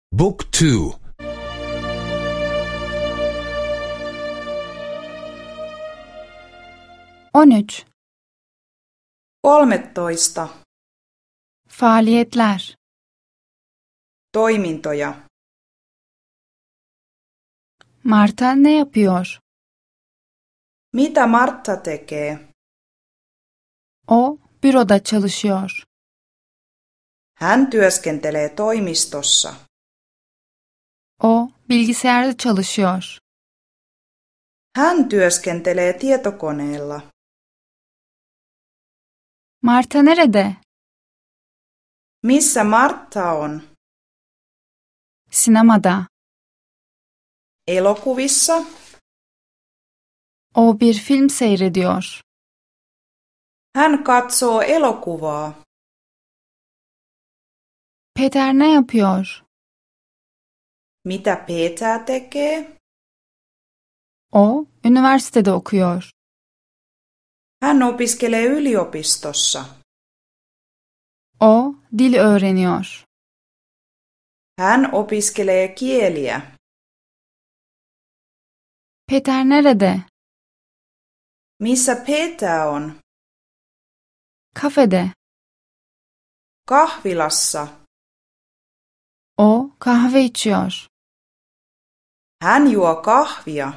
Book 2. 13. 13. Faaliyetler. Toimintoja. Marta ne yapıyor? Mitä Martta tekee? O büroda çalışıyor. Hän työskentelee toimistossa. O bilgisayarda çalışıyor. Hän työskentelee tietokoneella. Marta nerede? Missä Martta on? Sinemada. Elokuvissa? O bir film seyrediyor. Hän katsoo elokuvaa. Peter ne yapıyor? Mitä Peter tekee? O üniversitede okuyor. Hän opiskelee yliopistossa. O dil öğreniyor. Hän opiskelee kieliä. Peter nerede? Missä Peter on? Kafede. Kahvilassa. O kahve içiyor. Hän juo kahvia.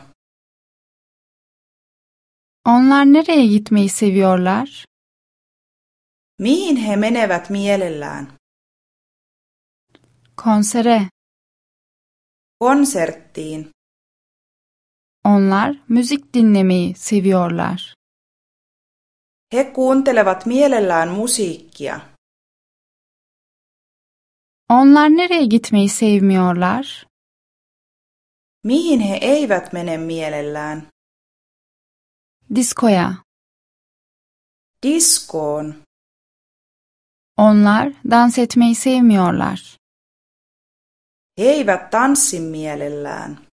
Onlar nereye gitmeyi seviyorlar? Mihin he menevät mielellään? Konsere. Konserttiin. Onlar müzik dinlemeyi seviyorlar. He kuuntelevat mielellään musiikkia. Onlar nereye gitmeyi sevmiyorlar? Mihin he eivät mene mielellään? Diskoya. Diskoon. Onlar dans etmeyi sevmiyorlar. He eivät tanssi mielellään.